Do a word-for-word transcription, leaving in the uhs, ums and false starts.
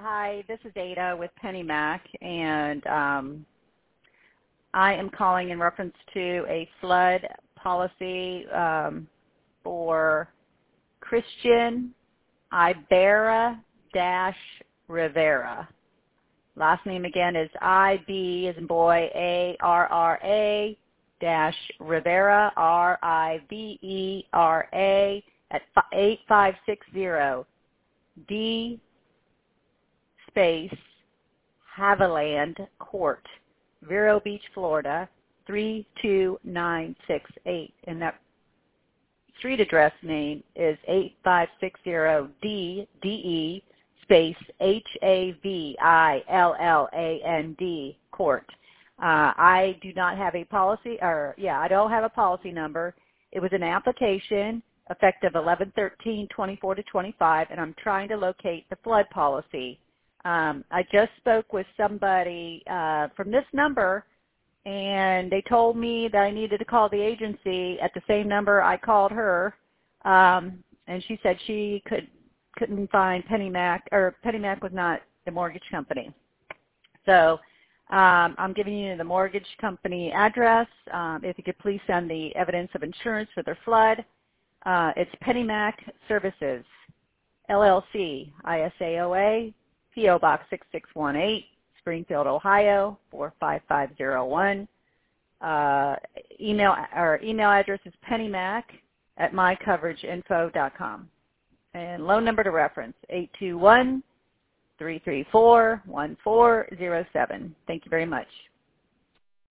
Hi, this is Ada with PennyMac, and um, I am calling in reference to a flood policy um, for Christian Ibarra-Rivera. Last name again is I B as in boy, A R R A dash Rivera, R I V E R A, at eight five six zero D space Haviland Court, Vero Beach, Florida, three two nine six eight. And that street address name is eight five six zero D D E space H A V I L L A N D Court. Uh, I do not have a policy, or yeah, I don't have a policy number. It was an application effective eleven thirteen twenty-four to twenty-five, and I'm trying to locate the flood policy. Um, I just spoke with somebody uh, from this number, and they told me that I needed to call the agency at the same number I called her, um, and she said she could, couldn't find PennyMac, or PennyMac was not the mortgage company. So um, I'm giving you the mortgage company address. Um, if you could please send the evidence of insurance for their flood. Uh, it's PennyMac Services, L L C, I S A O A, P O Box six six one eight, Springfield, Ohio, four five five zero one. Uh, email, or email address is pennymac at my coverage info dot com. And loan number to reference, eight two one, three three four, one four zero seven. Thank you very much.